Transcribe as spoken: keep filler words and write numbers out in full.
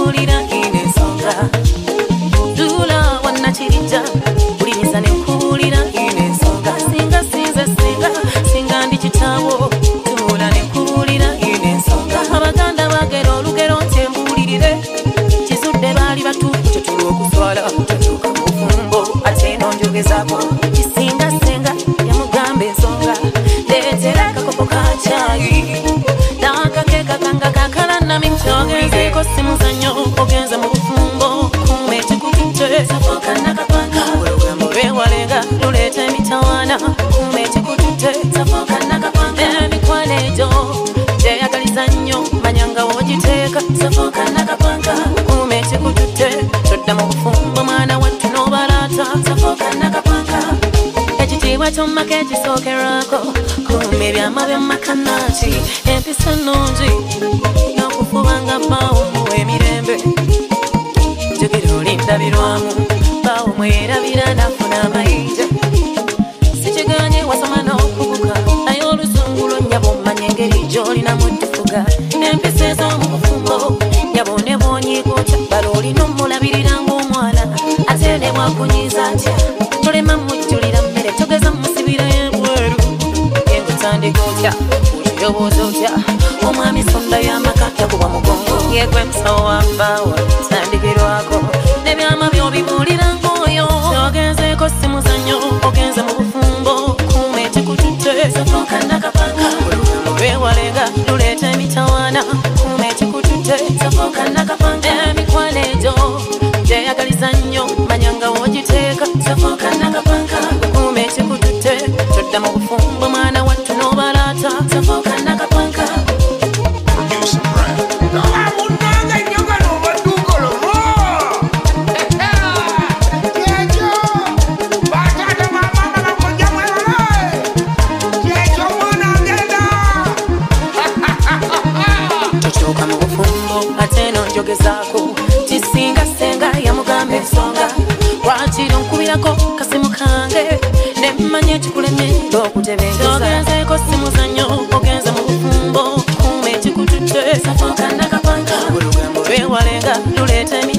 mpulira ine ensonga Dula wana chirija Ulimiza ne mpulira ine ensonga Singa sinza singa Singa ndi chitawo Dula ne mpulira ine ensonga Abaganda bagero lugero ntembulirire Chizudde bali batufu Tetulu okuswala Tatuka mufumbo Ate nonjogezako Chisinga singa Yamugambe ensonga Letera kakopo kachayi Nakakeka kanga kakala na minchoge Kosi muzanyo Ogenza mufumbo Kume chikutute Safoka nakapanga Urugambo rewalenga Lulete mitawana Kume chikutute Safoka nakapanga Emi kwa lejo Jaya kalizanyo Manyanga wojiteka Safoka nakapanga Kume chikutute Choda mufumbo Mana watu no barata Safoka nakapanga Ejitiwa choma keji soke rako Kume byama byamakanachi Empisa nonji Nakufubanga bao muwe mirembe Jugiro linda birwamu Bao mwera birana funa maija Sichiganye wasama no kubuka Ayo lusungulo nyabo manyengeri joli na mutifuga Empisa zo mufumbo Nyabo nebonyi kocha Baroli no mula birirango mwana Atene wakunyiza atia Tole mamujulira mbele Togeza musibira yebweru Yengu tandi kocha Yobo zoja Omwami sonda ya makata kuwa mugongo Yegwe msawa mbawa Sandikirwako Nebyama byobimulira ngoyo Togeze kosi muzanyo Ogenza mubufumbo Kume chikutute Safoka nakapanga Rewalenga Lulete mitawana Kume chikutute Safoka nakapanga Emikwalejo Jaya kalizanyo Manyanga wojiteka Safoka nakapanga Kume chikutute Choda mubufumbo Mana watu no barata Safoka nakapanga Tochoka mubufumbo Ateno njogezako Chisinga senga ya mugambe ensonga Wachiro nkubirako kasimu kange Nemanye chikuleme Lokutebengeza Togezeko simu zanyo Ogenza mubufumbo Kume chikutute Safoka nakapanga Urugambo rewalenga Lulete mi